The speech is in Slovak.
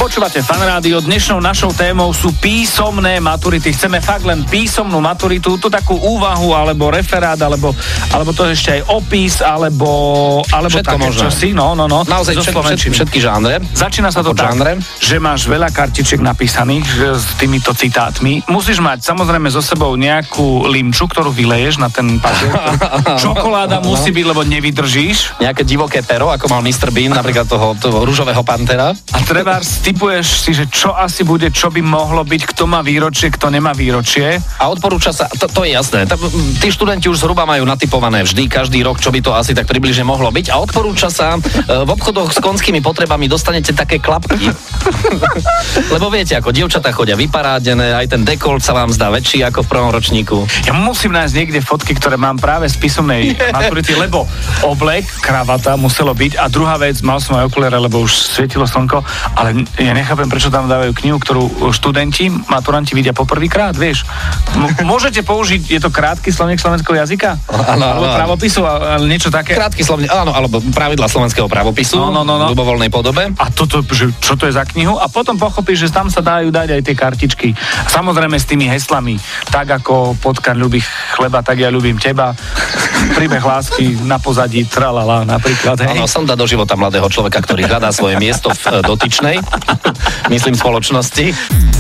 Počúvate Fan Rádio, dnešnou našou témou sú písomné maturity. Chceme fakt len písomnú maturitu, to takú úvahu, alebo referát, alebo to ešte aj opis, alebo všetko také možné. čosi, no. Naozaj všetky žánre. Začína sa to tak, že máš veľa kartičiek napísaných s týmito citátmi. Musíš mať samozrejme so sebou nejakú limču, ktorú vyleješ na ten papier. Čokoláda musí byť, lebo nevydržíš. Nejaké divoké pero, ako mal Mr. Bean, napríklad toho ružového pantera. A treba tipuješ si, že čo asi bude, čo by mohlo byť, kto má výročie, kto nemá výročie. A odporúča sa, to je jasné, tí študenti už zhruba majú natipované vždy, každý rok, čo by to asi tak približne mohlo byť. A odporúča sa, v obchodoch s konskými potrebami dostanete také klapky. Lebo viete, ako dievčatá chodia vyparádené, aj ten dekolt sa vám zdá väčší ako v prvom ročníku. Ja musím nájsť niekde fotky, ktoré mám práve z písomnej maturity, lebo oblek, kravata muselo byť a druhá vec, mal som aj okuliare, lebo už svietilo slnko, ale ja nechápem, prečo tam dávajú knihu, ktorú študenti, maturanti vidia poprvýkrát, vieš. Môžete použiť, je to krátky slovník slovenského jazyka? Alebo pravopisu, ale niečo také? Krátky slovník, áno, alebo pravidla slovenského pravopisu v ľubovoľnej podobe. A toto, že čo to je za knihu? A potom pochopíš, že tam sa dajú dať aj tie kartičky. Samozrejme s tými heslami. Tak ako Potkan ľubí chleba, tak ja ľúbim teba. Príbeh lásky na pozadí, tralala napríklad. Áno, sonda do života mladého človeka, ktorý hľadá svoje miesto v dotyčnej, myslím spoločnosti.